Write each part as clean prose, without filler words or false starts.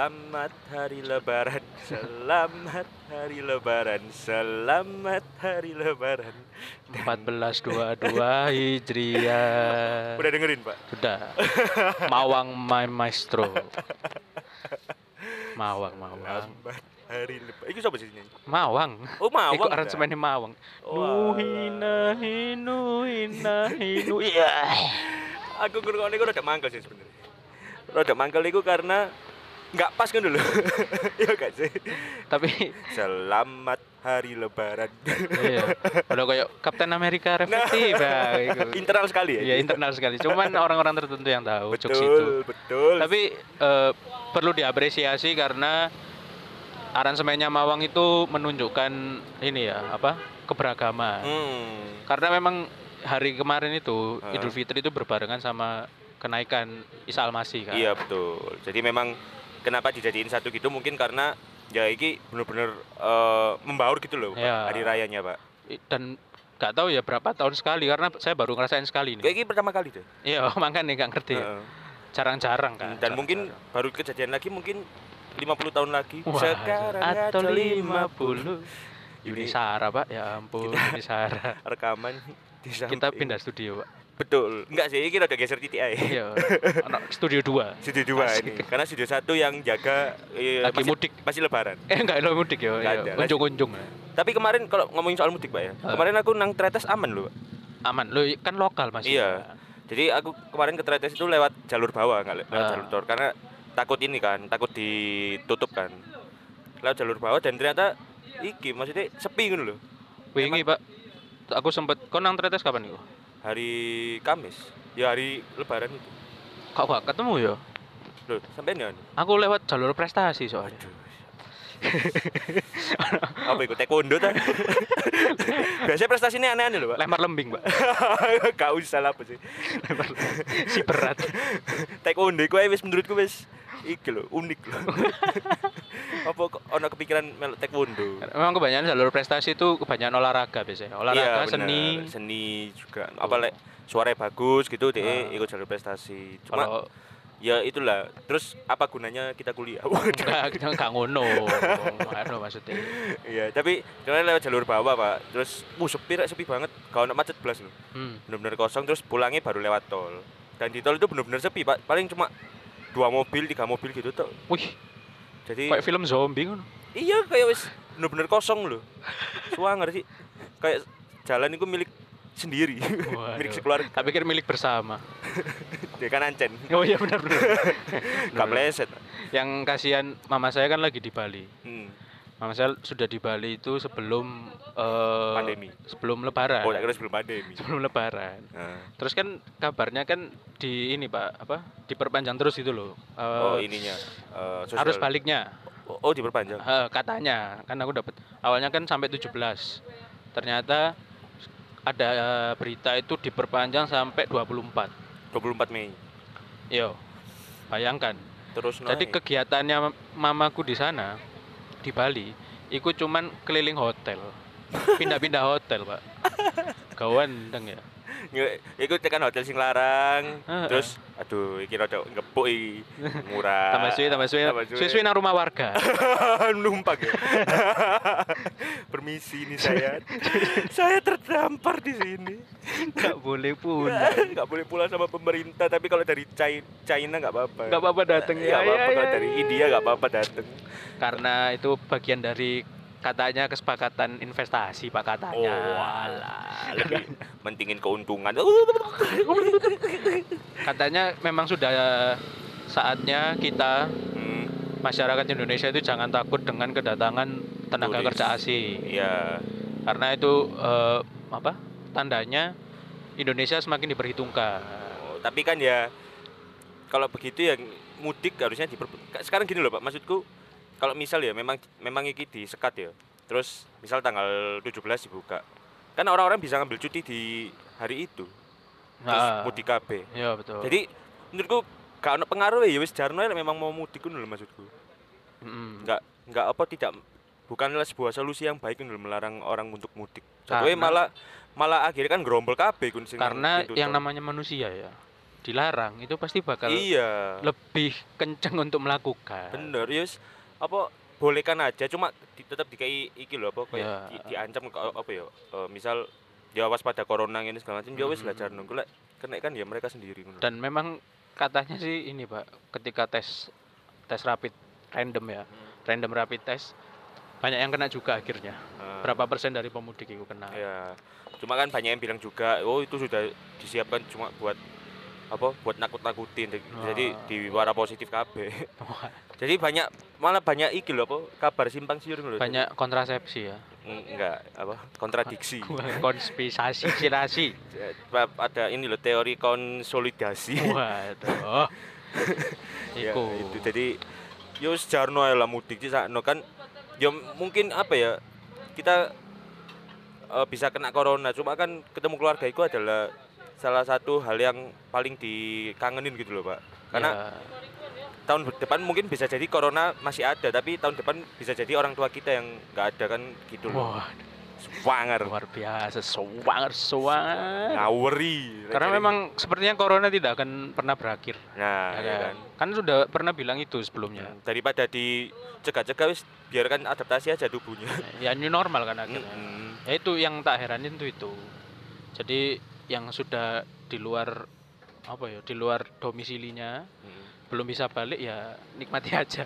Selamat hari lebaran, selamat hari lebaran, selamat hari lebaran. 1422 Hijriah. Udah dengerin, Pak? Sudah. Mawang my maestro. Mawang. Selamat hari lebaran. Itu siapa sih ini? Mawang. Oh, Mawang. Iku aransemennya Mawang. Wah. Nuhina. Iya. Aku ngrungokne iku rada mangkel sih sebenarnya. Rada mangkel iku karena nggak pas kan dulu. Iya gak sih? Tapi Selamat hari lebaran. iya. Udah kayak Kapten Amerika reflektif ya iku. Internal sekali ya. Iya, internal sekali. Cuman orang-orang tertentu yang tahu jokes itu. Betul. Tapi perlu diapresiasi karena aransemennya Mawang itu menunjukkan ini ya, keberagaman. Karena memang hari kemarin itu Idul Fitri itu berbarengan sama kenaikan Isa Al-Masih kan. Iya betul. Jadi memang kenapa dijadiin satu gitu mungkin karena ya ini benar-benar membaur gitu loh Ya. Pak, hari rayanya Pak. Dan nggak tahu ya berapa tahun sekali karena saya baru ngerasain sekali nih. Kayak ini pertama kali deh. Iya, makanya nggak ngerti. Heeh. Jarang-jarang kan. Dan mungkin baru kejadian lagi mungkin 50 tahun lagi. Wah, Sekarang atau aja 50. Yuni Sara, Pak. Ya ampun, Yuni Sara. rekaman di samping. Kita pindah studio, Pak. Betul. Enggak sih, ini udah geser titik aja. Iya. Studio 2. Studio 2 ini. Karena studio 1 yang jaga Lagi mudik. masih lebaran. Enggak lo mudik ya. Nggak Iya. ada. Unjung-unjung. Tapi kemarin kalau ngomongin soal mudik Pak ya. Kemarin aku nang Tretes aman loh. Pak. Aman. Lo kan lokal Mas. Iya. Jadi aku kemarin ke Tretes itu lewat jalur bawah, nggak lewat jalur tol karena takut ini kan, takut ditutup kan. Lewat jalur bawah dan ternyata iki maksudnya sepi gitu loh. Wingi, Pak. Aku sempet kau nang Tretes kapan iku? Hari Kamis, ya hari Lebaran itu. Kok gak ketemu ya? Loh, sampean ya? Aku lewat jalur prestasi soalnya. Apa itu taekwondo ta? Biasanya prestasinya aneh-aneh loh, Pak. Lempar lembing, Pak. Gak usah lah apa sih. Si berat. Taekwondo iku wis menurutku wis iki lho, unik lho. Apa kok ono kepikiran melok taekwondo? Memang kebanyakan jalur prestasi itu kebanyakan olahraga biasanya. Olahraga, Iya, seni juga. Apa lek suaranya bagus gitu deh ikut jalur prestasi. Cuma Kalau ya itulah. Terus apa gunanya kita kuliah? enggak ngono. Anu maksudnya. Iya, tapi kalian lewat jalur bawah, Pak. Terus sepi banget. Kalau nak macet belas loh. Bener-bener kosong terus pulangnya baru lewat tol. Dan di tol itu bener-bener sepi, Pak. Paling cuma 2 mobil, 3 mobil gitu tuh. Wih, Jadi kayak film zombie ngono. iya kayak wis bener-bener kosong loh. Suwanger sih. Kayak jalan itu milik sendiri. Milik sekeluarga. Tak pikir milik bersama. Dia kan ancen. Oh iya benar. Gak meleset. Yang kasihan mama saya kan lagi di Bali. Mama saya sudah di Bali itu sebelum Pandemi. Sebelum lebaran. Oh, tak kira sebelum pandemi. Sebelum lebaran. Terus kan kabarnya kan di ini Pak, diperpanjang terus itu loh. Ininya. Arus baliknya. Oh, diperpanjang. Katanya kan aku dapat awalnya kan sampai 17. Ternyata ada berita itu diperpanjang sampai 24 Mei. Yo. Bayangkan. Terus Jadi naik. kegiatannya mamaku di sana di Bali, iku cuman keliling hotel. Pindah-pindah hotel, Pak. Gawandeng ya. Iku tekan hotel sing larang. Terus aduh iki rada ngepuk iki. Murah. Tambah suwe nang rumah warga. Numpang ya. Permisi nih saya. Saya terdampar di sini. Enggak boleh pulang. Enggak boleh pulang sama pemerintah, tapi kalau dari China enggak apa-apa. Enggak apa-apa datang ya. Enggak apa-apa kalau dari India enggak apa-apa datang. Karena itu bagian dari katanya kesepakatan investasi Pak katanya. Oh, alah, lebih mentingin keuntungan. Katanya memang sudah saatnya kita masyarakat Indonesia itu jangan takut dengan kedatangan tenaga kerja asing. Iya. Karena itu tandanya Indonesia semakin diperhitungkan. Oh, tapi kan ya kalau begitu ya mudik harusnya sekarang gini loh Pak, maksudku kalau misal ya memang iki disekat ya. Terus misal tanggal 17 dibuka. Kan orang-orang bisa ngambil cuti di hari itu. Terus mudik KB. Iya betul. Jadi menurutku gak ono pengaruh ya wis jarno memang mau mudik ngono lho maksudku. Enggak bukanlah sebuah solusi yang baik untuk melarang orang untuk mudik. Jatuhnya malah akhirnya kan gerombol KB kun sing karena itu yang toh. namanya manusia ya. dilarang itu pasti bakal Iya. lebih kenceng untuk melakukan. Bener, yes. Apa bolehkan aja cuma tetap dikai iki lho apa kayak Ya. diancam apa ya? Misal ya waspada corona ini segala macam ya wis lah jarno. Golek kena kan ya mereka sendiri ngono. Dan memang katanya sih ini Pak, ketika tes rapid random ya, random rapid test banyak yang kena juga akhirnya. Berapa persen dari pemudik itu kena? Ya. Cuma kan banyak yang bilang juga, oh itu sudah disiapkan cuma buat apa? Buat nakut-nakutin. Jadi diwara positif kabeh. Jadi malah banyak iki lho apa? Kabar simpang siur lho. Banyak kontrasepsi ya. Enggak, apa? Kontradiksi. Konspirasi. Ada ini loh teori konsolidasi. Waduh. Ya, Iku. itu jadi yo sejarno ae lah mudik sih sakno kan ya mungkin apa ya kita bisa kena corona cuma kan ketemu keluarga itu adalah salah satu hal yang paling dikangenin gitu loh Pak karena tahun depan mungkin bisa jadi corona masih ada tapi tahun depan bisa jadi orang tua kita yang nggak ada kan gitu loh. Wah, Swanger. luar biasa, swanger. Ngaweri. Karena memang sepertinya corona tidak akan pernah berakhir. Nah, ya kan. Kan sudah pernah bilang itu sebelumnya. Daripada dicegah-cegah wis biarkan adaptasi aja tubuhnya. Ya new normal kan akhirnya. Ya itu yang tak heranin tuh itu. Jadi yang sudah di luar apa ya, di luar domisilinya belum bisa balik ya nikmati aja.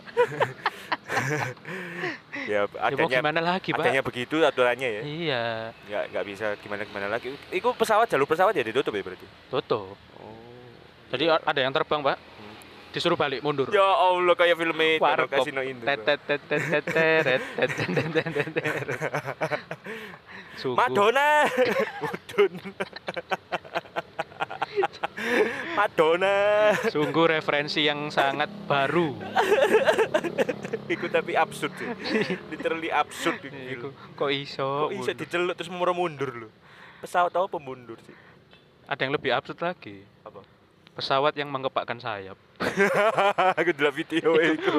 Ya mau gimana lagi Pak? Adanya begitu aturannya ya. Iya. Nggak bisa gimana lagi. Itu jalur pesawat ya ditutup ya berarti? Tutup. Jadi ada yang terbang Pak. Disuruh balik mundur. Ya Allah kayak film itu Kasino Indo. Madonna. Madonna. Sungguh referensi yang sangat baru. Iku tapi absurd sih. Literally absurd gitu. Kok iso? Kok iso diceluk terus mundur lho. Pesawat apa mundur sih? Ada yang lebih absurd lagi. Apa? Pesawat yang mengepakkan sayap. Aku delok video itu.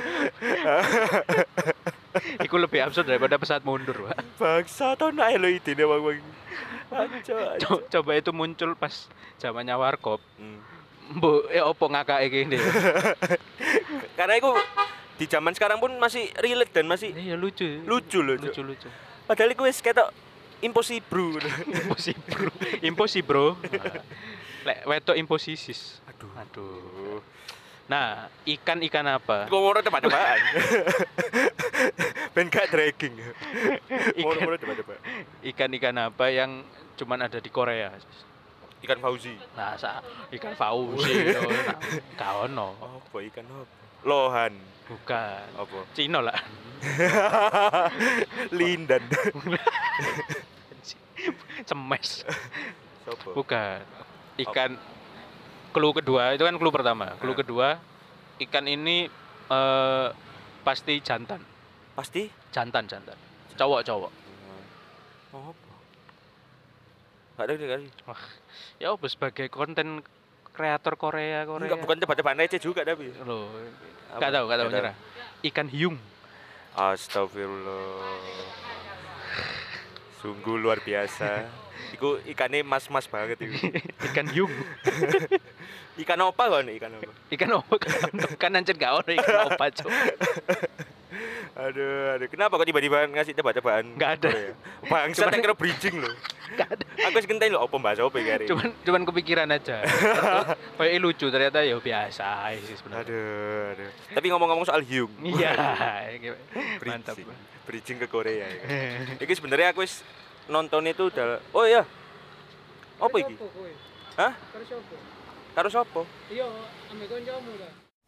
Iku lebih absurd daripada pesawat mundur, Pak. Bangsa to nek lho idene wong-wong. Coba itu muncul pas zamannya Warkop. Mbok opo ngakake kene. Karena itu di zaman sekarang pun masih relate dan masih iya lucu. Lucu. Padahal iku wis ketok impossible. Impossible. Lek wetok imposisis. Aduh. Nah, ikan apa? Ngomong tebak-tebakan. Ben gak dragging. Ngomong tebak-tebakan. Ikan apa yang cuman ada di Korea? Ikan Fauzi. Nah, ikan Fauzi gak ono. Apa ikan apa? Lohan. Bukan. Apa? Cino lah. Lindan. Cemes. Sopo? Bukan. Ikan clue kedua, itu kan clue pertama. Clue kedua, ikan ini pasti jantan. Pasti? Jantan. Cowok. Oh, apa? Gak ada kali. Wah, ya apa sebagai konten kreator Korea. Enggak, bukan tebak-tebakan receh juga tapi. Loh, enggak tahu nyerah. Ikan hiung. Astagfirullah. Sungguh luar biasa. Iku ikannya mas-mas banget itu. Ikan hiung. Ikan apa kan? Ikan apa? Ikan apa kan ancen gak ono ikan apa, Cuk. Aduh. Kenapa kok tiba-tiba ngasih tebak-tebakan? Enggak ada. Bangsa tak kira bridging loh. Enggak ada. Aku wis ngenteni lho apa bahasa apa iki. Cuman kepikiran aja. Kayak lucu ternyata ya biasa sih sebenarnya. Aduh. Tapi ngomong-ngomong soal hiung. Iya. Mantap. Bridging ke Korea ya. Iki sebenarnya aku wis nonton itu udah. Oh iya. Apa iki? Hah? Karo sapa? Iya, ambek kancamu ta.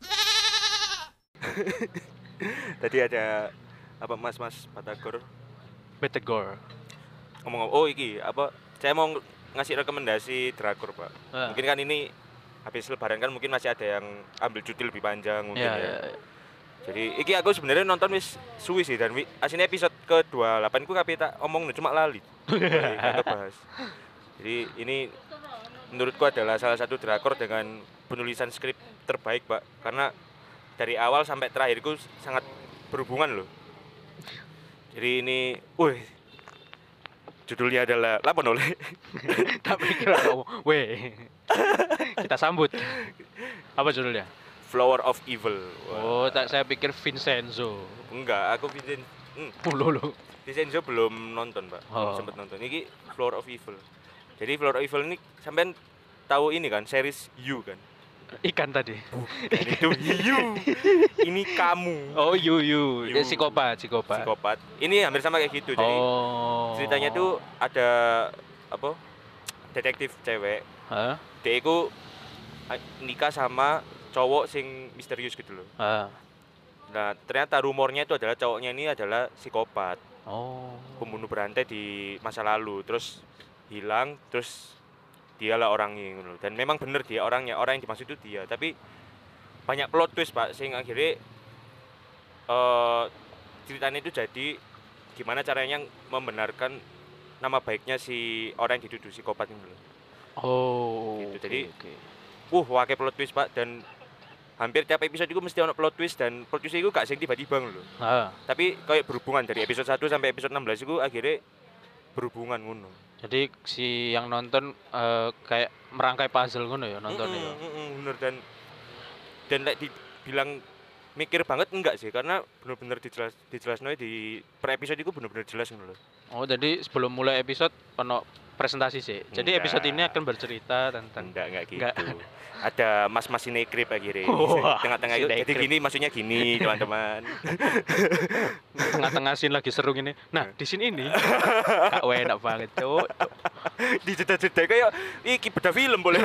Tadi ada apa Mas Batagor Betegor. ngomong oh iki apa saya mau ngasih rekomendasi drakor Pak. Mungkin kan ini habis lebaran kan mungkin masih ada yang ambil cuti lebih panjang mungkin ya. Jadi iki aku sebenarnya nonton wis suwi sih dan asine episode ke-28 ku kabeh tak omong cuma lali. Tak bahas. Jadi ini menurutku adalah salah satu drakor dengan penulisan skrip terbaik, Pak. Karena dari awal sampai terakhirku sangat berhubungan loh. Jadi ini, judulnya adalah Lapan Oleh. Tak pikir aku, weh. Kita sambut. Apa judulnya? Flower of Evil. Oh, saya pikir Vincenzo. Enggak, aku Lho. Vincenzo belum nonton, Pak. Belum sempat nonton. Ini Flower of Evil. Jadi Flower of Evil ini sampean tahu ini kan, series You kan? Ikan tadi. Itu You. Ini kamu. Oh, you. You. Psikopat. Ini hampir sama kayak gitu. Jadi ceritanya tuh ada apa? Detektif cewek. Hah? Dia itu nikah sama cowok sing misterius gitu loh. Nah, ternyata rumornya itu adalah cowoknya ini adalah psikopat. Pembunuh berantai di masa lalu, terus hilang, terus dialah orangnya gitu. Dan memang bener dia orangnya, orang yang dimaksud itu dia. Tapi banyak plot twist, Pak, sing akhirnya ceritanya itu jadi gimana caranya membenarkan nama baiknya si orang yang dituduh psikopat itu loh. Gitu. Jadi wakai plot twist, Pak, dan hampir tiap episode itu mesti ada plot twist, dan plot twist itu gak sing tiba-tiba lho. Tapi kayak berhubungan dari episode 1 sampai episode 16 itu akhirnya berhubungan ngono. Jadi si yang nonton kayak merangkai puzzle ngono ya nontonnya. Bener, dan dibilang mikir banget enggak sih, karena bener-bener dijelasno di per episode itu bener-bener jelas ngono lho. Oh, jadi sebelum mulai episode ono presentasi sih. Jadi episode ini akan bercerita tentang enggak gitu. Ada mas-mas sinekrip akhirnya. Tengah-tengah itu. Jadi gini, maksudnya gini, teman-teman. Tengah-tengah scene lagi seru gini. Nah, di sini ini kak enak banget, Cuk. Di jeda-jeda kayak iki beda film boleh.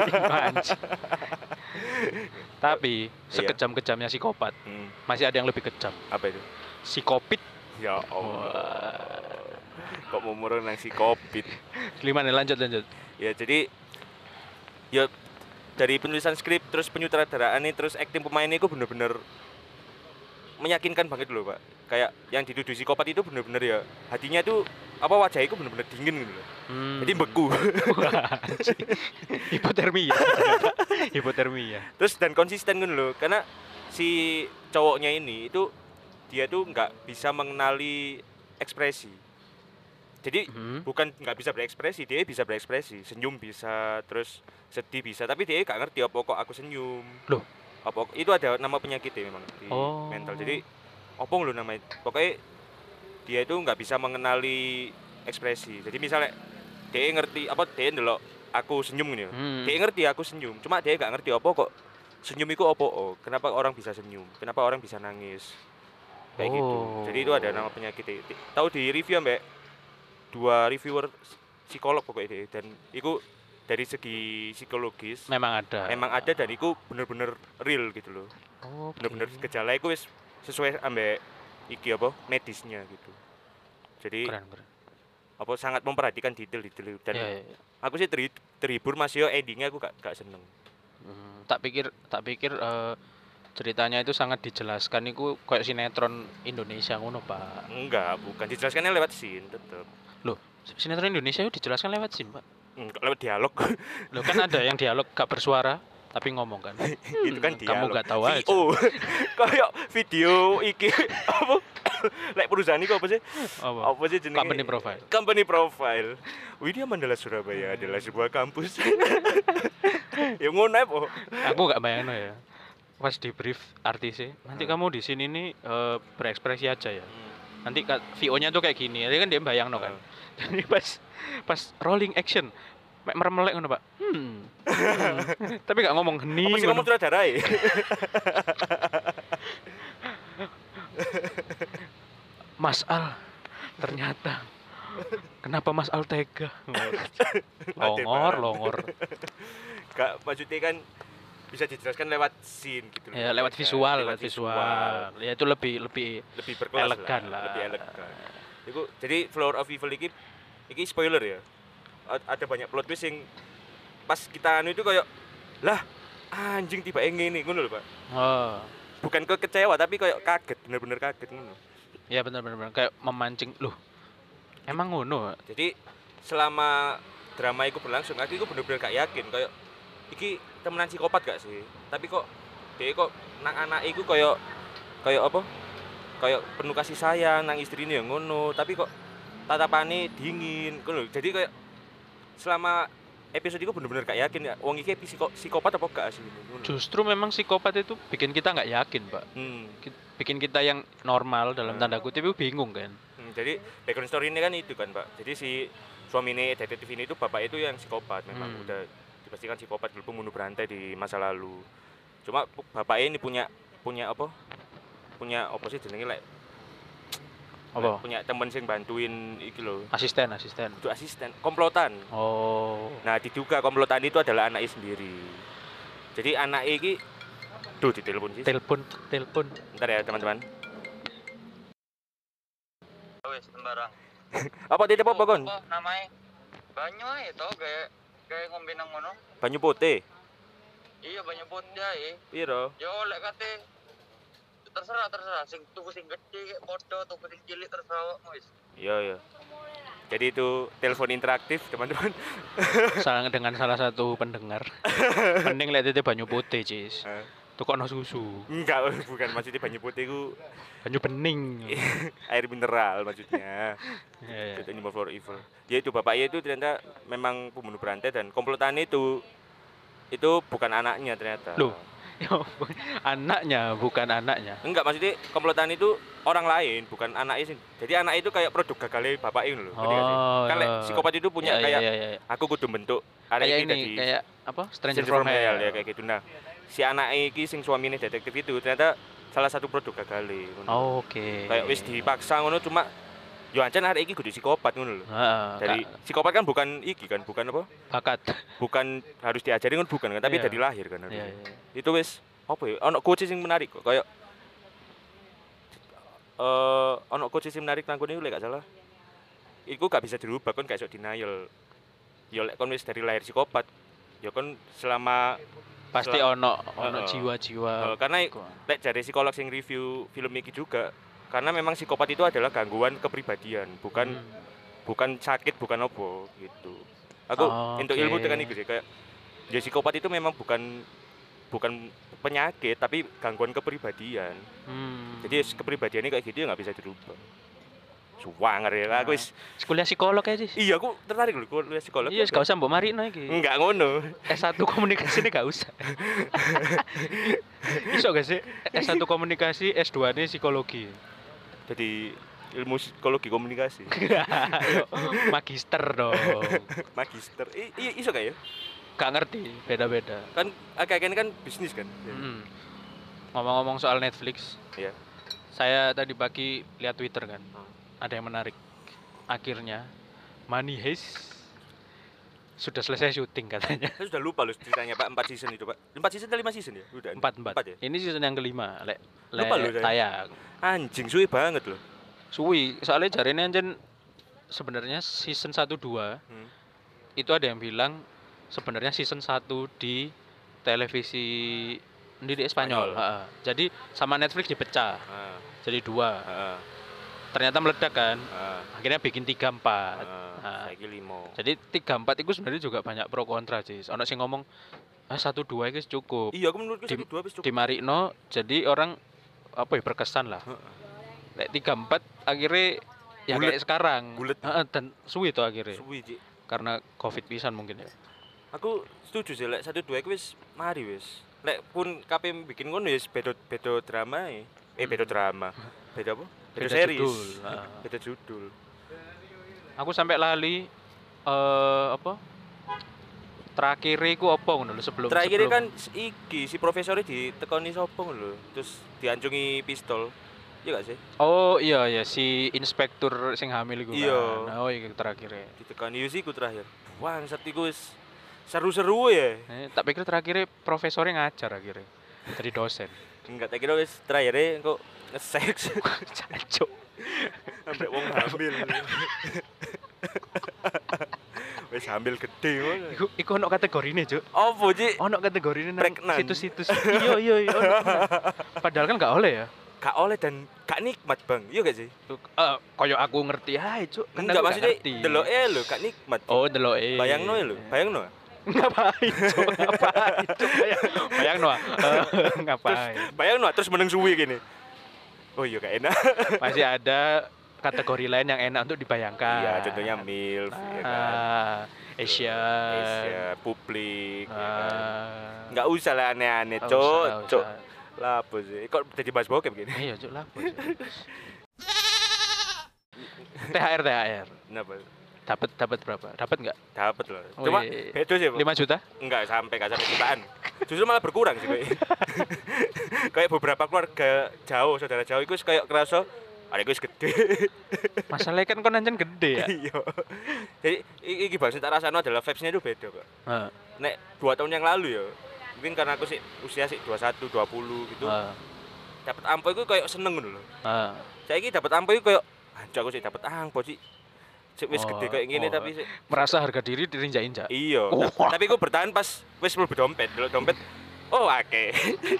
Tapi sekejam-kejamnya psikopat, masih ada yang lebih kejam. Apa itu? Psikopit. Ya Allah. Kok mau murung nang psikopit. Gimana lanjut. Ya jadi ya dari penulisan skrip, terus penyutradaraannya, terus akting pemainnya itu bener-bener meyakinkan banget loh, Pak. Kayak yang dituduh psikopat itu bener-bener ya hatinya tuh apa, wajahnya itu bener-bener dingin gitu loh. Jadi beku. Hipotermia. Terus dan konsisten gitu loh, karena si cowoknya ini itu dia tuh nggak bisa mengenali ekspresi. Jadi bukan nggak bisa berekspresi, dia bisa berekspresi, senyum bisa, terus sedih bisa, tapi dia nggak ngerti apa kok aku senyum. Loh, apa itu ada nama penyakitnya memang di mental. Jadi apa lo namanya? Pokoknya dia itu nggak bisa mengenali ekspresi. Jadi misalnya dia ngerti apa, dia ndelok aku senyum gitu. Dia ngerti aku senyum, cuma dia nggak ngerti apa kok senyum itu apa. Kenapa orang bisa senyum? Kenapa orang bisa nangis? Kayak gitu. Jadi itu ada nama penyakitnya. Tahu di review Mbak? 2 reviewer psikolog pokoknya, dan itu dari segi psikologis memang ada dan itu bener-bener real gitu loh. Bener-bener gejala itu wis sesuai ambek iki apa medisnya gitu. Jadi keren. Apa sangat memperhatikan detail dan aku sih terhibur, Mas, yo endingnya aku gak seneng. Tak pikir ceritanya itu sangat dijelaskan, itu kayak sinetron Indonesia ngono, Pak. Enggak, bukan dijelaskannya lewat scene tetep. Loh, sinetron Indonesia itu dijelaskan lewat scene, Pak. Lewat dialog. Loh, kan ada yang dialog gak bersuara tapi ngomong kan. Itu kan dialog. Kamu gak tahu aja. Kayak video iki apa? Lek perusahaan iki apa sih? Apa sih jenenge? Company profile. Widya Mandala Surabaya adalah sebuah kampus. Ya ngono ae, Po. Aku gak bayangno ya. Pas di brief artisnya, nanti kamu di sini nih berekspresi aja ya. Nanti VO-nya tuh kayak gini. Jadi kan dia bayangno kan. Jadi pas rolling action merem-melek ngono, Pak. Tapi gak ngomong hening. Apa sih ngomong sutradara? Mas Al, ternyata kenapa Mas Al tega? Longor. Gak, maksudnya kan bisa dijelaskan lewat scene gitu loh. Ya, lewat visual. Ya itu lebih berkelas elegan lah. Lebih elegan. Itu jadi Flower of Evil iki spoiler ya. Ada banyak plot twist yang pas kita itu kayak lah anjing tiba ngene ngono lho, Pak. Bukan kecewa tapi kayak kaget, bener-bener kaget ngono. Ya bener kayak memancing loh. Emang ngono. Jadi selama drama itu berlangsung, aku itu bener-bener gak yakin kayak iki temenan psikopat gak sih? Tapi kok dia kok nang anak iku kayak apa? Kayak penuh kasih sayang nang istrine yang ngono, tapi kok tatapane dingin ngono. Jadi kayak selama episode itu bener-bener gak yakin ya wong iki psikopat apa gak asli. Justru memang psikopat itu bikin kita nggak yakin, Pak. Bikin kita yang normal dalam tanda kutip itu bingung kan. Jadi background story ini kan itu kan, Pak. Jadi si suami ini detektif ini itu bapak itu yang psikopat memang udah dipastikan psikopat dulu, pembunuh berantai di masa lalu. Cuma bapak ini punya apa sih jenenge lek apa? Punya temen sing bantuin iki lho. Asisten. Itu asisten, komplotan. Oh. Nah, diduga komplotan itu adalah anaknya sendiri. Jadi anaknya iki ditelepon sih. Telepon. Bentar ya, teman-teman. Wes sembarang. Apa titip apa kon? Apa namanya? Banyu ae to kayak ngombe nang ngono. Banyu putih. Iya banyu putih ae. Piro? Yo lek kate terserah sing tuku sing gede podo tuku sing cilik terserah wis. Iya. Jadi itu telepon interaktif, teman-teman. Dengan salah satu pendengar. Mending lihat titip banyu putih, Cis. Tukokno susu. Enggak, bukan maksudnya banyu putih ku banyu bening. air mineral maksudnya. Iya. Itu Animal for Evil. Ya itu bapaknya itu ternyata memang pembunuh berantai dan komplotan itu bukan anaknya ternyata. Loh. Anaknya bukan anaknya. Enggak, maksudnya komplotan itu orang lain, bukan anaknya sih. Jadi anak itu kayak produk gagalnya bapaknya loh. Kan psikopat itu punya kayak aku kudu bentuk kayak ini kayak apa? Stranger from Hell ya kayak gitu. Nah, si anak iki sing suamine detektif itu ternyata salah satu produk gagalnya. Oke. Kayak wis dipaksa ngono cuma yo ancen arek iki kudu psikopat ngono lho. Dari psikopat kan bukan iki kan, bukan apa? Bakat. Bukan harus diajari kan bukan kan, tapi dari lahir kan. Itu wis apa ya? Ono coach sing menarik kok kayak ono coach sing menarik nang kene lek gak salah. Iku gak bisa dirubah kan gak iso denial. Yo lek kon wis dari lahir psikopat, yo kon selama pasti ono jiwa-jiwa. Karena lek jare psikolog sing review film iki juga karena memang psikopat itu adalah gangguan kepribadian, bukan sakit, bukan apa gitu. Aku untuk ilmu tekan iku sih kayak ya psikopat itu memang bukan penyakit tapi gangguan kepribadian. Jadi kepribadiannya kayak gitu ya nggak bisa dirubah. Suwanger ya, aku wis kuliah psikolog aja sih. Iya, aku tertarik lho kuliah psikolog. Iya, gak usah mbok marino iki. Enggak ngono. S1 komunikasi ini gak usah. Iso gak sih? S1 komunikasi, S2-nya psikologi. Jadi ilmu psikologi komunikasi. Magister dong. Magister. Iso gak ya? Gak ngerti, beda-beda. Kan agak-agak ini kan bisnis kan. Ngomong-ngomong soal Netflix. Iya. Saya tadi pagi lihat Twitter kan. Ada yang menarik. Akhirnya Money Heist sudah selesai syuting katanya. Saya sudah lupa loh ceritanya Pak, 4 season itu Pak. 4 season atau 5 season ya? Udah 4 ya? Ini season yang kelima. Lupa loh tayang. Anjing suwi banget loh. Suwi, soalnya jarine anjen sebenarnya season 1 2 itu ada yang bilang sebenarnya season 1 di televisi di Spanyol. Jadi sama Netflix dipecah. Jadi 2. Ternyata meledak kan. Akhirnya bikin 3 4. Saiki 5. Jadi 3 4 itu sebenarnya juga banyak pro kontra sih. Ono sing ngomong 1 2 itu cukup. Iya, aku menurutku 1 2 wis cukup. Di Marino jadi orang apa ya berkesan lah. Lek 3 4 akhirnya ya kayak sekarang. Dan suwi itu akhirnya. Suwi, Cik. Karena Covid pisan mungkin ya. Aku setuju sih lek 1 2 iku wis mari wis. Lek pun KP bikin ngono ya beda drama ya. Beda drama. Beda apa? Beda series. Beda judul. Aku sampai lali apa? Terakhir iku apa ngono lho sebelum Terakhir kan iki si profesornya ditekoni sapa ngono lho. Terus diancungi pistol. Iya gak sih? Oh iya ya si inspektur sing hamil iku iya. Kan. Oh iya terakhir ya. Ditekoni yo iku terakhir. Wah, saat iku wis seru-seru ya. Tak pikir terakhir profesornya ngajar akhirnya. Jadi dosen. Enggak, tak kira wis terakhirnya kok nge-seks. Cancuk. Sampai wong hamil. Wis hamil gede ngono. Iku ono kategorine, Cuk. Opo, Cik? Ono kategorine nang Pregnan. situs-situs. Iya. Padahal kan gak oleh ya. Gak oleh dan gak nikmat, Bang. Iya gak sih? Koyo aku ngerti ae, Cuk. Kan enggak maksudnya deloke lho, gak nikmat. Oh, deloke. Bayangno lho, bayangno. Ngapain, Cuk? Ngapain, Cuk? Bayangno. Ngapain? Bayangno terus meneng suwi gini. Oh iya gak enak. Masih ada kategori lain yang enak untuk dibayangkan. Iya, contohnya MILF ya kan. Asia. Asia publik. Ya kan? Ah. Nggak usah lah aneh-aneh, Nggak Cuk. usah, nggak Cuk. usah. Lah apa sih? Kok jadi bahas bokep gini? Iya, Cuk, lapo. THR. Kenapa? Dapat berapa? Dapat enggak? Dapat loh. Cuma Wih. beda sih, Pak. 5 juta? Enggak sampai jutaan. Justru malah berkurang sih kayak. Kayak beberapa keluarga jauh, saudara jauh itu kayak kerasa adekku wis gede. Masalahnya kan kon anjen gede ya. Iya. Jadi iki bang tak rasano adalah vibes-nya itu beda, Pak. Heeh. Nek 2 tahun yang lalu ya. Mungkin karena aku sih usia sih 21, 20 gitu. Dapat ampo iku kayak seneng ngono lho. Heeh. Saiki dapat ampo iku kayak anjir aku sih dapat ampo sih. Sik wis gede kayak gini tapi sih merasa harga diri dirinjak-injak. iya. Oh. Tapi aku bertahan pas wis mlebu dompet. Delok dompet oh akeh.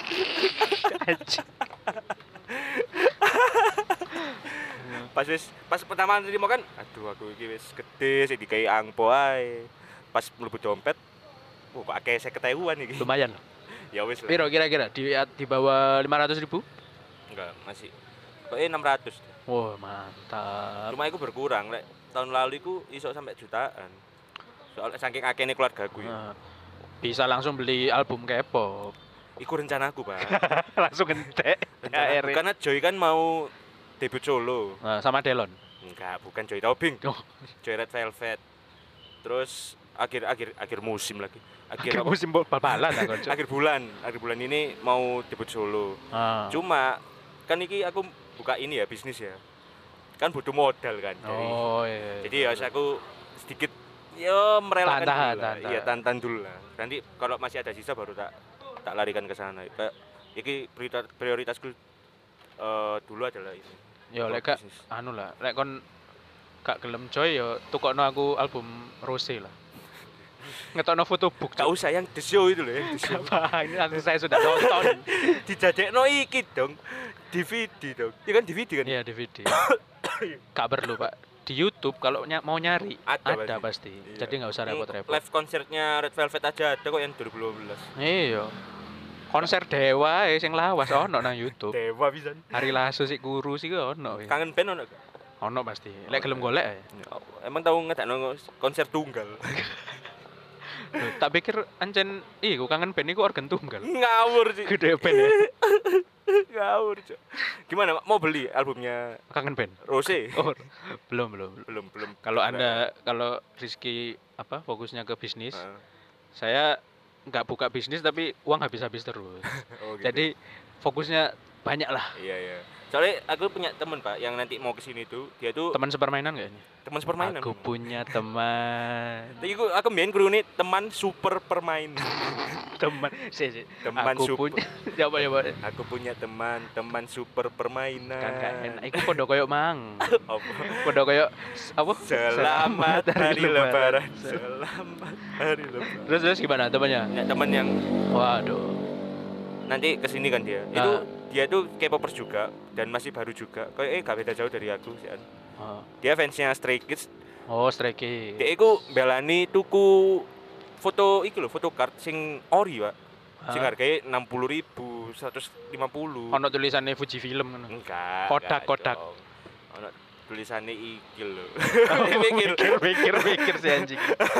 pas pertama terima kan aduh aku iki wis gede sik dikai angpo ae. Pas mlebu dompet kok akeh 50.000-an iki. Lumayan loh. Ya wis lah. Piro kira-kira di bawah 500.000? Enggak, masih kayaknya 600. Wah, mantap. Cuma iku berkurang lek tahun lalu iku iso sampai jutaan. Soalnya saking akehne keluargaku ya. Bisa langsung beli album K-pop. Iku rencanaku, Pak. Langsung gentek. Rencanaku. Karena Joy kan mau debut solo. Nah, sama Delon. Enggak, bukan Joy Tobing. Oh. Joy Red Velvet. Terus akhir musim lagi. Akhir musim bal-balan lah, Cuk. akhir bulan ini mau debut solo. Cuma kan iki aku buka ini ya bisnis ya. Kan butuh modal kan. Iya. Jadi ya aku sedikit ya merelakan dulu lah. Tahan. Iya, tahan dulu lah. Nanti kalau masih ada sisa baru tak larikan ke sana. Kayak iki prioritasku dulu adalah ini. Ya lek gak anu lah, lek kon gak gelem Joy ya tukokno aku album Rose lah. Ngetokno fotobook. Gak usah yang The Show itu loh ya. The Show. Ini nanti saya sudah nonton. Dijadekno iki dong. DVD dong. Ya kan DVD kan? Iya, DVD. Gak perlu, Pak. Di YouTube kalau mau nyari ada pasti. Iya. Jadi nggak usah repot-repot. Live konsernya Red Velvet aja ada kok yang 2012. Iya. Konser Dewa sing lawas ono nang YouTube. Dewa pisan. Hari Lasso sik guru sih ono. Kangen band ono gak? Ono pasti. Lek gelem golek ya. Emang tahu ngedakno konser tunggal. Loh, tak pikir ancen iku kangen band iku organ tunggal. Ngawur sih. Gede band ya. Ngawur, Cok. Gimana, mau beli albumnya Kangen band. Rose? Oh, belum. Belum. Kalau Rizky fokusnya ke bisnis, saya nggak buka bisnis tapi uang habis-habis terus. Oh, gitu. Jadi fokusnya banyak lah. Iya. Soalnya aku punya teman, Pak, yang nanti mau kesini tuh, dia tuh Teman sepermainan nggak ini? teman sepermainan. Aku punya teman. Tapi aku main kruni teman super permainan. Teman. Teman aku super. punya. Coba. Aku punya teman super permainan. Kan enak. Iku podo koyo mang. Apa? Podo koyo apa? Selamat hari lebaran. Selamat hari lebaran. Terus gimana temannya? Ya, teman yang Waduh. nanti kesini kan dia. Dia tuh K-popers juga dan masih baru juga. Kayak gak beda jauh dari aku sih. Dia fansnya Stray Kids. Oh, Stray Kids. Dia iku belani tuku foto iki lho, foto card sing ori, Pak. Sing harganya 60.000, 150. Ono tulisannya Fuji Film ngono. Enggak. Kodak. Ono tulisannya iki lho. Mikir si anjing.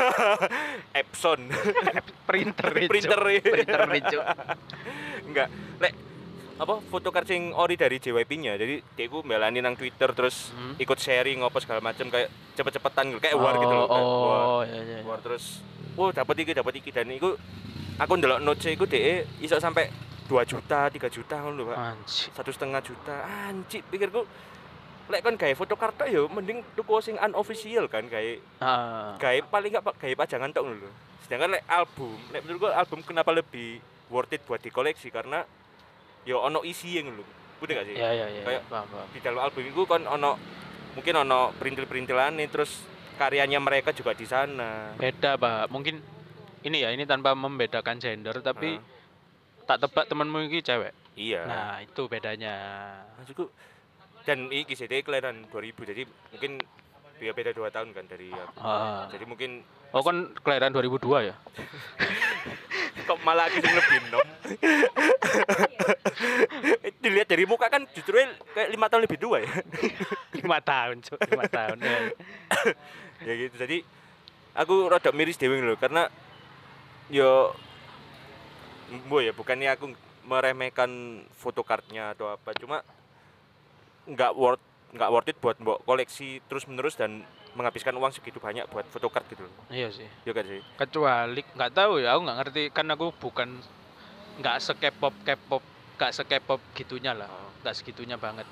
Epson. Printer Rico. Enggak. Lek apa foto card sing ori dari JYP-nya. Jadi dia iku mbelani nang Twitter terus ikut sharing apa segala macam kayak cepet-cepetan gitu. Kayak war gitu loh. Iya. War terus dapat iki dan iku aku ndelok notes iku dhek iso sampai 2 juta, 3 juta ngono lho, Pak. Anjir. 1,5 juta. Anjir, pikirku lek kon gawe foto kartu ya mending tuku sing unofficial kan gawe. Gawe paling enggak gawe pajangan tok ngono lho. Sedangkan lek menurutku album kenapa lebih worth it buat dikoleksi karena ya ono isi yang lho. Bener gak sih? Iya. Kayak Paham. di dalam album itu kan mungkin ono perintil-perintilan terus karyanya mereka juga di sana. Beda, Pak. Mungkin ini tanpa membedakan gender tapi tak tebak temanmu ini cewek. Iya. Nah, itu bedanya. Maksudku dan iki sih dia kelahiran 2000 jadi mungkin dia beda 2 tahun kan dari aku. Jadi mungkin kan kelahiran 2002 ya? kok malah aku sing lebih nom. Dilihat dari muka kan justru kayak 5 tahun lebih tua ya. 5 tahun, Cuk. 5 tahun. Ya. Ya gitu. Jadi aku rada miris dhewe lho karena yo ya bukannya aku meremehkan photocardnya atau apa, cuma nggak worth it buat mbok koleksi terus menerus dan menghabiskan uang segitu banyak buat photocard gitu loh. Iya sih. Ya kan sih. Kecuali nggak tahu ya, aku nggak ngerti kan aku bukan nggak sekepop nggak sekepop gitunya lah, nggak segitunya banget.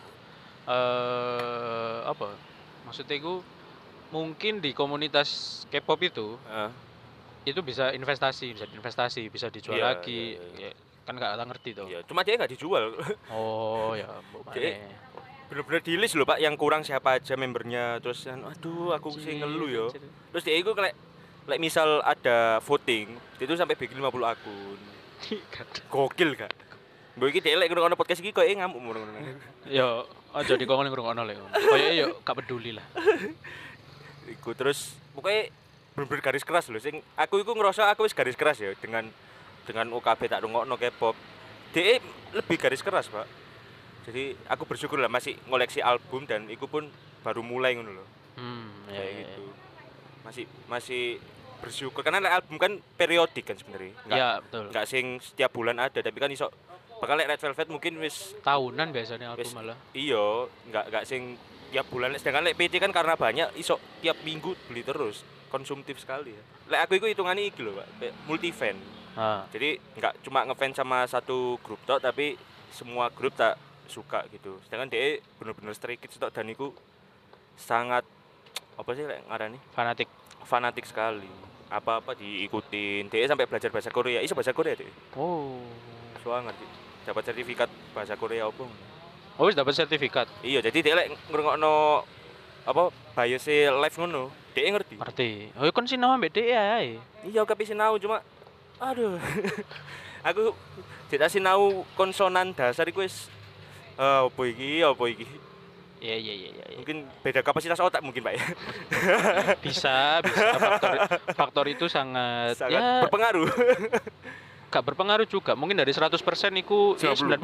Apa? Maksudnya itu mungkin di komunitas K-pop itu bisa investasi, bisa dijual Iya, lagi. iya. Ya, kan nggak ngerti tuh. Ya, cuma dia nggak dijual. Oh ya, Jadi, bener-bener di list loh Pak yang kurang siapa aja membernya, terus aduh aku sih ngeluh yo. Terus dia itu kayak misal ada voting, dia itu sampai bikin 50 akun. Gokil Kak. Mbok iki dhek lek ngrungokno podcast iki koyo ngamuk ngono. Yo, aja dikongkon ngrungokno lek. Kayake yo gak peduli lah. Iku terus pokoknya bener-bener garis keras loh. Sing aku iku ngerasa aku wis garis keras ya dengan UKB tak rungokno K-pop. Dhek lebih garis keras, Pak. Jadi aku bersyukur lah masih ngoleksi album dan iku pun baru mulai ngono loh. Ya gitu. Masih bersyukur karena album kan periodik kan sebenarnya. Iya, betul. Enggak sing setiap bulan ada, tapi kan iso bakal Red Velvet mungkin wis tahunan biasanya album malah. Iya, enggak sing tiap bulan. Sedangkan lek PT kan karena banyak iso tiap minggu beli terus, konsumtif sekali ya. Lek aku iku hitungannya iki lho, Pak, kayak multi fan. Jadi enggak cuma ngefans sama satu grup tok tapi semua grup tak suka gitu. Sedangkan dia bener-bener Stray Kids tok dan iku sangat apa sih lek ngarani? Fanatik sekali. Apa-apa diikutin. Dia sampai belajar bahasa Korea. Iso bahasa Korea dia. Oh. Soalnya dapat sertifikat bahasa Korea opo. Oh, wis dapat sertifikat. Iya, jadi dia lek ngrungokno apa biose live ngono, dia ngerti. Oh, kon sinau ambek dhek ae. Iya, tapi sinau cuma aduh. Aku tidak sinau konsonan dasar iku wis apa iki? Iya. Mungkin beda kapasitas otak mungkin, Pak ya. Bisa faktor itu sangat ya, berpengaruh. Gak berpengaruh juga. Mungkin dari 100% iku 90%.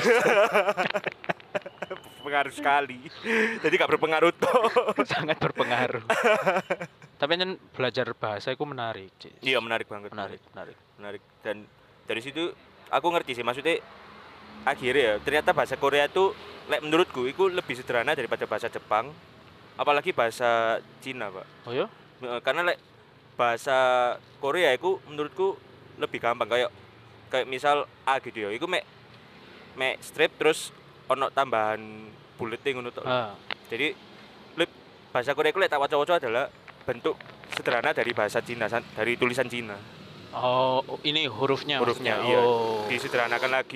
Berpengaruh sekali. Jadi gak berpengaruh toh. Sangat berpengaruh. Tapi kan belajar bahasa itu menarik. Iya, menarik banget. Menarik. Dan dari situ aku ngerti sih maksudnya akhirnya ya ternyata bahasa Korea tuh menurutku itu lebih sederhana daripada bahasa Jepang, apalagi bahasa Cina, Pak. Oh ya? Karena bahasa Korea itu menurutku lebih gampang kayak misal A gitu ya, itu mek strip terus ono tambahan bulletin ngono tok. Jadi bahasa Korea itu tak waca-waca adalah bentuk sederhana dari bahasa Cina, dari tulisan Cina. Oh, ini hurufnya iya. Disederhanakan lagi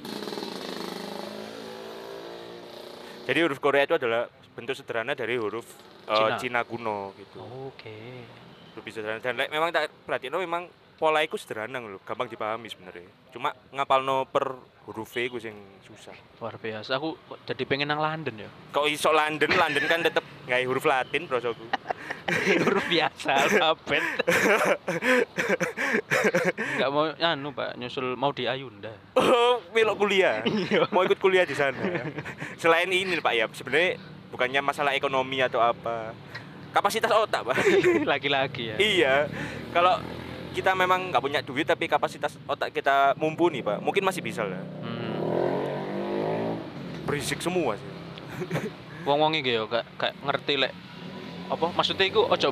jadi huruf Korea itu adalah bentuk sederhana dari huruf Cina kuno gitu. Oke. Lebih sederhana dan memang tak perhatiin memang pola itu sederhana lho, gampang dipahami sebenarnya. Cuma ngapalno per huruf iku sing susah. Luar biasa. Aku jadi pengen nang London ya. Kok iso London kan tetep gawe huruf Latin prosoku. Huruf biasa alfabet. Enggak mau Pak, nyusul mau di Ayunda. Oh, belok kuliah. Mau ikut kuliah di sana. Selain ini Pak ya, sebenarnya bukannya masalah ekonomi atau apa. Kapasitas otak, Pak. Lagi-lagi ya. Iya. Kalau kita memang nggak punya duit tapi kapasitas otak kita mumpuni, Pak, mungkin masih bisa lah. Berisik semua sih. Wong-wong iki yo gak ngerti lek apa maksudnya iku ojo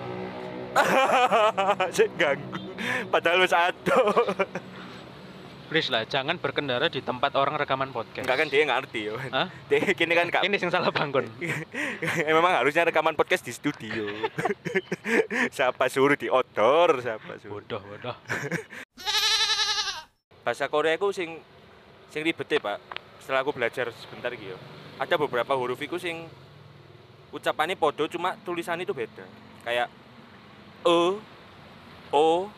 Sik ganggu. Padahal wis ado. Please lah, jangan berkendara di tempat orang rekaman podcast. Enggak kan dia nggak ngerti ya. Hah? Dia kini kan Ini sing salah bangun. Memang harusnya rekaman podcast di studio. Siapa suruh di outdoor, siapa suruh. Bodoh. Bahasa Korea itu sing ribet ya, Pak. Setelah aku belajar sebentar gitu. Ada beberapa huruf itu sing ucapannya podo cuma tulisannya itu beda. Kayak o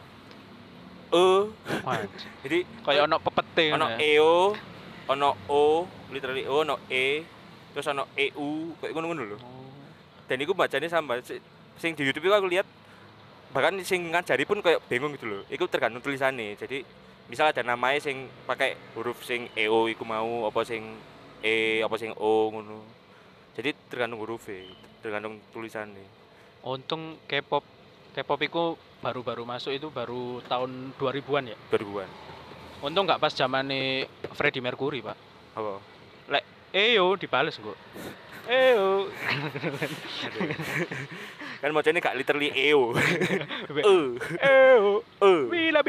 jadi kayak ono pepete ono eo, ono o, literally o, ono e, terus ono eu, kayak ngono-ngono lho. Dan iku bacanya sama. Sing di YouTube itu aku lihat bahkan sing ngajari pun kayak bingung gitu loh. Iku tergantung tulisannya. Jadi misal ada namanya sing pakai huruf sing eo iku mau apa sing e, apa sing o ngono. Jadi tergantung hurufnya, tergantung tulisannya. Untung K-pop K-pop itu baru-baru masuk itu baru tahun 2000-an ya. 2000-an. Untung nggak pas zamane Freddie Mercury, Pak. Apa? Lek eyo dibales kok. Eyo. Kan macamnya gak literally EO. Eyo. Bila.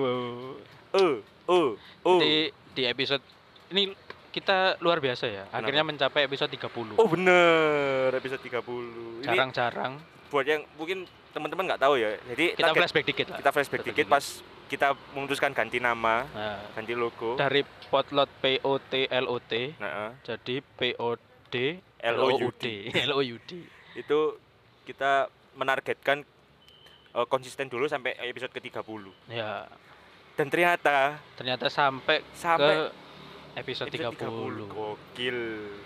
Di episode ini kita luar biasa ya. Akhirnya mencapai episode 30. Oh bener, episode 30. Jarang-jarang. Buat yang mungkin teman-teman nggak tahu ya. Jadi Kita flashback dikit lah. Kita flashback dikit pas kita memutuskan ganti nama, ganti logo. Dari Potlot POTLOT jadi POD LOUD. Itu kita menargetkan konsisten dulu sampai episode ke-30. Ya. Dan ternyata sampai ke episode 30. Gokil.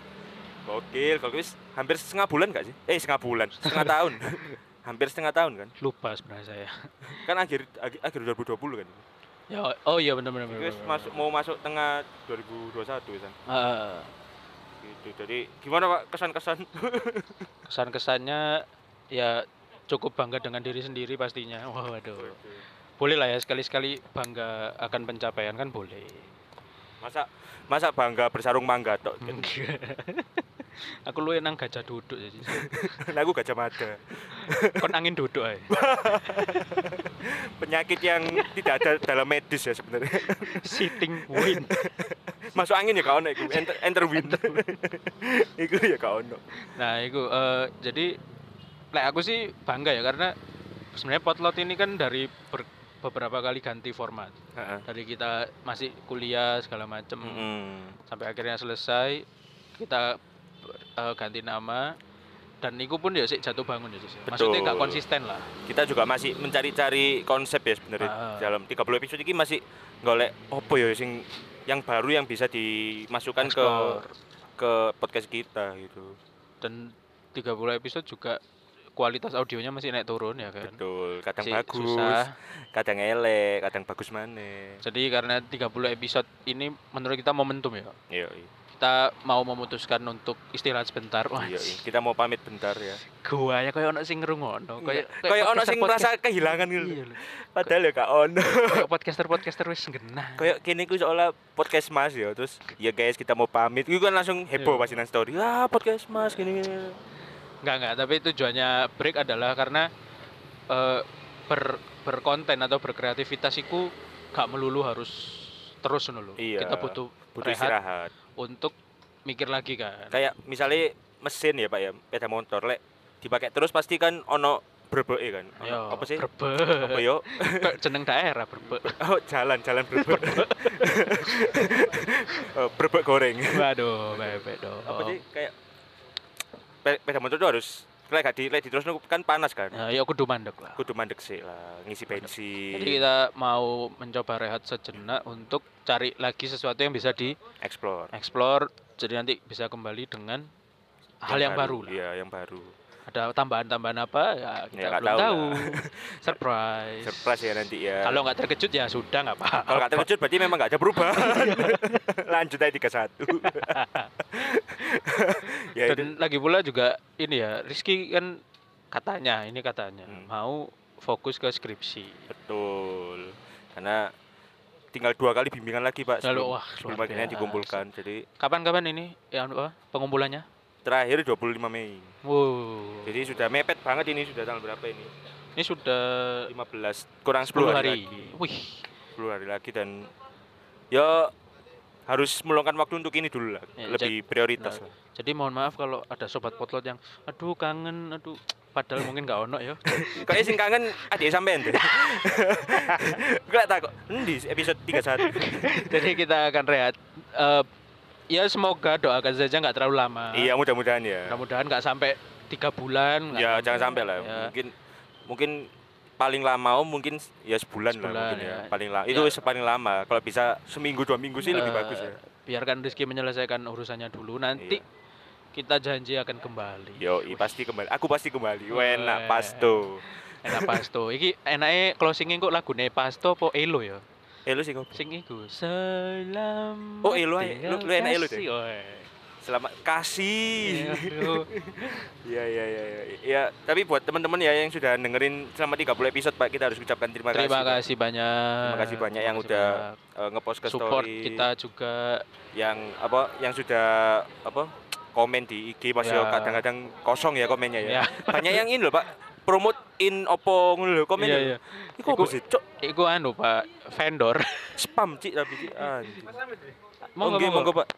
Hampir setengah bulan gak sih? Setengah tahun. Hampir setengah tahun kan? Lupa sebenarnya saya. Kan akhir 2020 kan? Ya, oh iya benar. Mau masuk tengah 2021 kan? Gitu. Jadi gimana Pak kesan-kesan? Kesan-kesannya ya cukup bangga dengan diri sendiri pastinya. Waduh. Boleh lah ya sekali-sekali bangga akan pencapaian kan boleh. Masa bangga bersarung mangga tok. Aku lu nang gajah duduk jadi. Nah, aku gajah mada. Kon angin duduk ae. Penyakit yang tidak ada dalam medis ya sebenarnya. Sitting wind. Masuk angin ya kau ono iku, enter wind. Iku ya kau ono. Nah, iku jadi aku sih bangga ya karena sebenarnya Potlot ini kan dari beberapa kali ganti format. Dari kita masih kuliah segala macem sampai akhirnya selesai kita ganti nama dan itu pun ya sih jatuh bangun ya sih. Maksudnya nggak konsisten lah. Kita juga masih mencari-cari konsep ya sebenarnya dalam 30 episode ini masih golek opo ya sing yang baru yang bisa dimasukkan ke podcast kita gitu. Dan 30 episode juga kualitas audionya masih naik turun ya kan. Betul, kadang masih bagus, susah. kadang elek, kadang bagus maneh. Jadi karena 30 episode ini menurut kita momentum ya. Iya. Kita mau memutuskan untuk istirahat sebentar. Iya, kita mau pamit bentar ya. Gua ya kayak ono sing ngrungokno, kayak ono sing merasa kehilangan gitu. Iya, Padahal ya gak ono. Kayak podcaster wis genah. Kayak kene ku seolah podcast Mas ya, terus ya guys kita mau pamit. Iku kan langsung heboh pasti nang story. Ah, podcast Mas gini. Enggak, tapi tujuannya break adalah karena berkonten atau berkreativitas itu gak melulu harus terus dulu. Iya, kita butuh istirahat untuk mikir lagi kan. Kayak misalnya mesin ya Pak ya, sepeda motor lek dipakai terus pasti kan ono brebeke kan. Apa sih? Apa yo? Jeneng daerah Brebek. Oh, jalan brebek. Brebek goreng. Waduh, bebek dong. Apa sih kayak sepeda motor tuh harus lek terus kan panas kan. Ya kudu mandek lah. Kudu mandek sih lah, ngisi bensin. Jadi kita mau mencoba rehat sejenak untuk cari lagi sesuatu yang bisa di explore. Jadi nanti bisa kembali dengan hal yang baru lah. Iya, yang baru. Ada tambahan-tambahan apa ya kita belum tahu. Surprise ya nanti ya. Kalau nggak terkejut ya sudah nggak apa-apa. Kalau nggak terkejut berarti memang nggak ada perubahan. Lanjut aja 31. Ya, dan lagi pula juga ini ya Rizky kan katanya mau fokus ke skripsi. Betul. Karena tinggal 2 kali bimbingan lagi Pak sebelum akhirnya dikumpulkan. Jadi kapan ini ya pengumpulannya? Terakhir 25 Mei. Wow. Jadi sudah mepet banget ini, sudah tanggal berapa ini? Ini sudah 15 kurang 10 hari lagi. Wih, 10 hari lagi dan ya harus meluangkan waktu untuk ini dulu lah, lebih prioritas lah. Jadi mohon maaf kalau ada sobat Potlot yang aduh kangen, padahal mungkin gak ono ya. Kayak sing kangen adik sampean deh. Gak tak kok. Di episode 31. Jadi kita akan rehat. Ya semoga doakan saja nggak terlalu lama. Iya mudah-mudahan ya. Mudah-mudahan nggak sampai 3 bulan. Ya jangan sampai lah. Ya. Mungkin paling lama mungkin ya sebulan lah mungkin ya. Paling lama. Itu paling lama. Kalau bisa seminggu 2 minggu sih lebih bagus ya. Biarkan Rizky menyelesaikan urusannya dulu. Nanti kita janji akan kembali. Pasti kembali. Aku pasti kembali. Enak pasto. Enak pasto. Iki enake closingnya kok lagune pasto apa elo ya? Elo sing iku. Selamat. Oh, elo lu enak elo deh. Selamat kasih. Aduh. Iya. Ya, tapi buat teman-teman ya yang sudah dengerin selama 30 episode Pak, kita harus ucapkan terima kasih. Terima kasih banyak. Terima kasih banyak yang udah ngepost ke support story. kita juga Yang sudah komen di IG pas yo kadang-kadang kosong ya komennya ya. Banyak yang ini loh Pak, promote in opo ngono lho komen. Iya. Iku apa sih, Cok? Iku anu Pak, vendor. Spam Cik tapi Cik. Monggo Pak.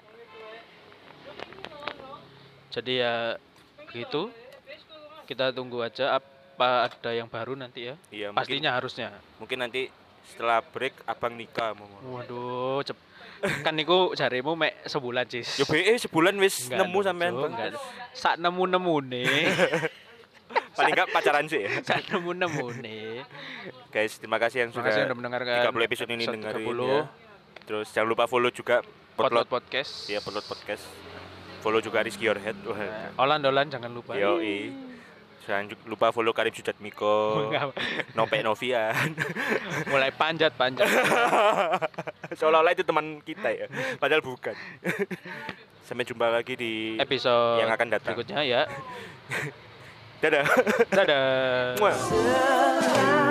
Jadi ya begitu. Kita tunggu aja apa ada yang baru nanti ya. Iya, pastinya harusnya. Mungkin nanti setelah break abang nikah Waduh, kan niku jarimu mek sebulan, Cis. Ya BE sebulan wis nemu sampean. Enggak. Sak nemu-nemune. Paling enggak pacaran sih ya. Sak nemu-nemune. Guys, terima kasih yang sudah mendengarkan 30 episode ini dengerin 30. ya. Terus jangan lupa follow juga Potlot Podcast. Iya, Potlot Podcast. Follow juga Rizky Your Head. Olan jangan lupa. Yoi. Jangan lupa follow Karim Sujatmiko. Nopek Novian. Mulai panjat. Seolah-olah itu teman kita ya. Padahal bukan. Sampai jumpa lagi di episode yang akan datang berikutnya ya. Dadah. Dadah. Muah.